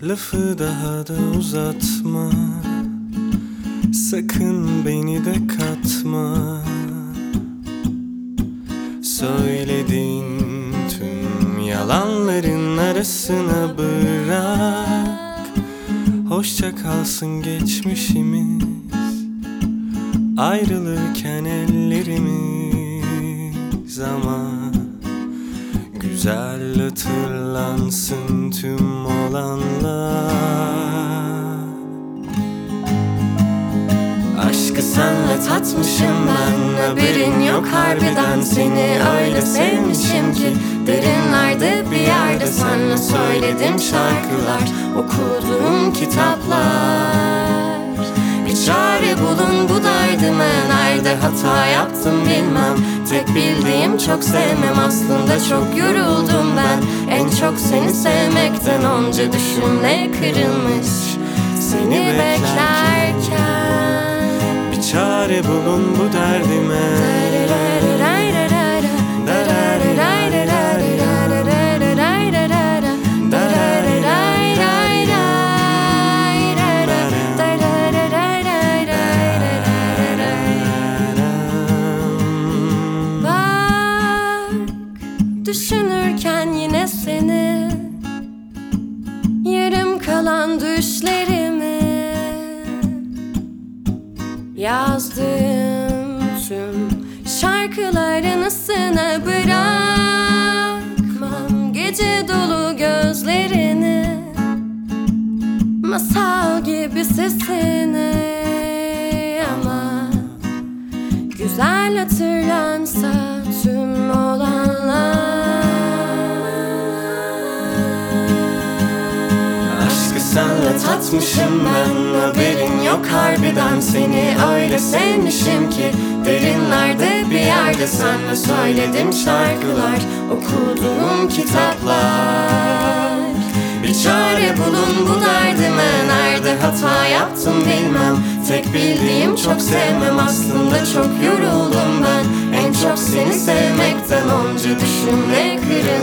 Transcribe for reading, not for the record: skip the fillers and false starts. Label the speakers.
Speaker 1: Lafı daha da uzatma, sakın beni de katma. Söylediğin tüm yalanların arasına bırak. Hoşça kalsın geçmişimiz, ayrılırken ellerimiz. Ama güzel hatırlansın tüm olanlar. Aşkı senle tatmışım ben, haberin yok harbiden. Seni öyle sevmişim ki derinlerde bir yerde senle söyledim şarkılar, okuduğum kitaplar. Bir çare bulun bu derdime, nerede hata yaptım bilmem. Tek bildiğim çok sevmem, aslında çok yoruldum ben. En çok seni sevmekten onca düşümle kırılmış seni beklerken. Bir çare bulun bu derdime.
Speaker 2: Düşünürken yine seni, yarım kalan düşlerimi, yazdığım tüm şarkıların ısına bırakmam. Gece dolu gözlerini, masal gibi sesini. Ama güzel hatırlansa tüm olanlar.
Speaker 1: Senle tatmışım ben, haberin yok harbiden. Seni öyle sevmişim ki derinlerde bir yerde senle söyledim şarkılar, okuduğum kitaplar. Bir çare bulun bu derdime, nerede hata yaptım bilmem. Tek bildiğim çok sevmem, aslında çok yoruldum ben. En çok seni sevmekten onca düşümle kırıldım.